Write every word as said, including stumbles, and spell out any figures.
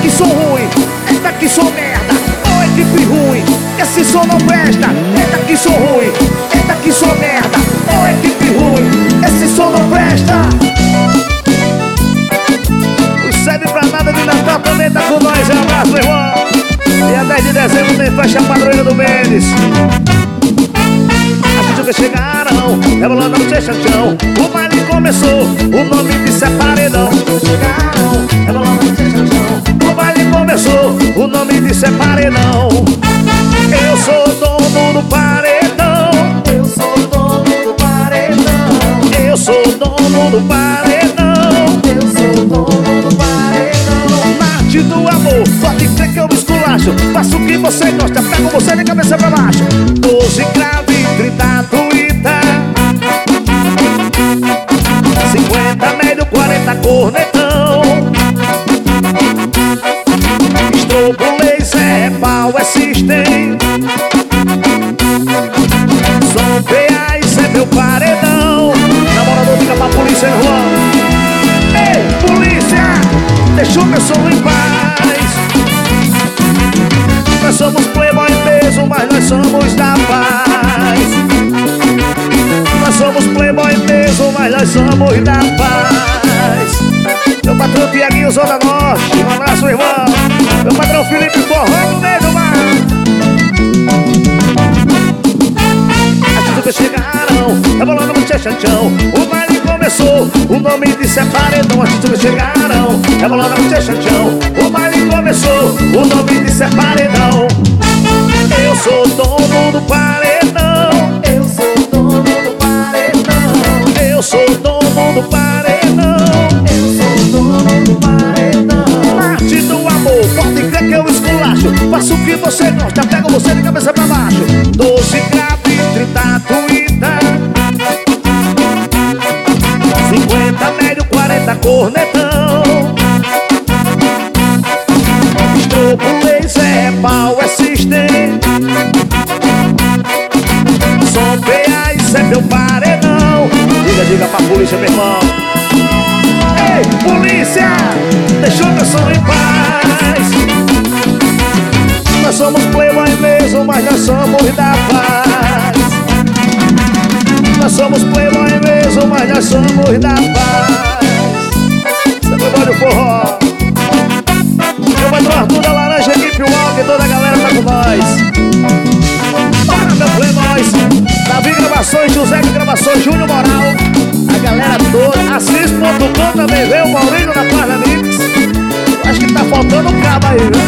que som ruim, eita que som merda. Ô equipe ruim, esse som não presta. Eita que som ruim, eita que som merda. Ô equipe ruim, esse som não presta. O serve pra nada de Natal também tá com nós. Um abraço, irmão. Dia dez de dezembro tem festa padroeira do Mendes. As que chegaram, rebolando no chão. O baile começou, o nome disso é paredão. Chegaram, rebolando no chão. O baile começou, o nome disso é paredão. Eu sou dono do paredão. Eu sou dono do paredão. Eu sou dono do paredão. Eu sou dono do paredão. Na arte do amor, pode crer que eu me esculacho. Faço o que você gosta, pego você de cabeça pra baixo. Doze grave, trinta tuita, cinquenta médio, quarenta cornetão. Estrobo, laser, pau é system. Som P A, isso é meu paredão. Namorador, fica pra polícia, hein, Juan? Ei, polícia, deixa o meu som em paz. Nós somos playboy peso, mas nós somos da paz. Nós somos playboy peso, mas nós somos da paz. Meu patrão Tiaguinho, Zona Norte, um abraço, irmão. Meu patrão Felipe Forró no meio do mar. As tudo chegaram, rebolando no chão. O baile começou, o nome disso é paredão. As tudo chegaram, rebolando no chão. O baile começou, o nome disso é paredão. Eu sou dono do paredão. Eu sou dono do paredão. Eu sou dono do paredão. Eu sou dono do paredão. Arte do amor, pode crer que eu esculacho. Faço o que você gosta, pego você de cabeça pra baixo. Doze grave, trinta tuita, cinquenta médio, quarenta cornetão. Estrobo, laser, pau é system. Som P A, isso é meu paredão. Diga, diga pra polícia, meu irmão. Ei, polícia, deixa o meu som em paz. Nós somos playboy mesmo, mas nós somos da paz. Nós somos playboy mesmo, mas nós somos da paz. Você é playboy do forró. Meu patrão Arthur da Laranja, equipe Walker, toda a galera tá com nós. Bora, meu playboys. Davi Gravações, José de Gravações, Júnior Moral. A galera toda, Assis ponto com também veio, o Maurício da Plaza Mix. Acho que tá faltando um cabo aí, viu?